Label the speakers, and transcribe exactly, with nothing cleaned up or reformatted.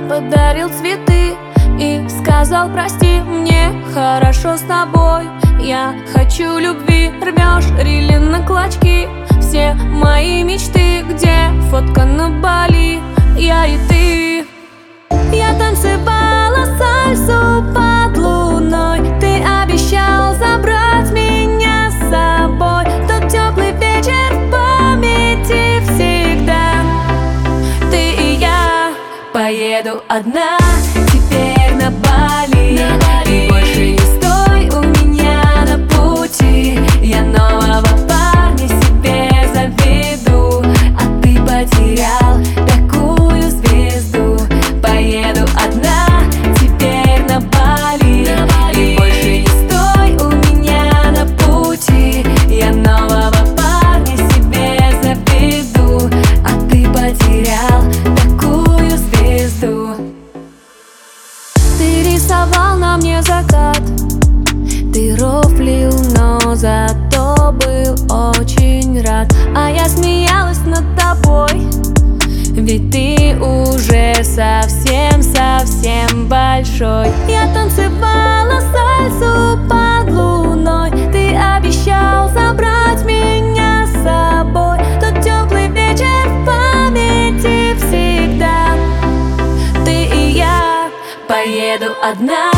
Speaker 1: подарил цветы и сказал: прости, мне хорошо с тобой. Я хочу любви, рвешь рили на клочки. Все мои мечты, где фотка на Бали, я и ты. Я танцевала сальсу под луной, ты обещал забрать меня с собой. Тот теплый вечер в памяти всегда. Ты и я поеду одна теперь на Бали, на Бали. И больше не стой у меня на пути. Я нового парня себе заведу, а ты потерял такую звезду. Поеду одна теперь на Бали, на Бали. И больше не стой у меня на пути. Я нового парня себе заведу, а ты потерял такую звезду. Ты рисовал на мне закат, ты рофлил, но зато был очень рад. А я смеялась над тобой, ведь ты уже совсем-совсем большой. Я танцевала сальсу под луной, ты обещал забрать меня с собой. Тот теплый вечер в памяти всегда. Ты и я поеду одна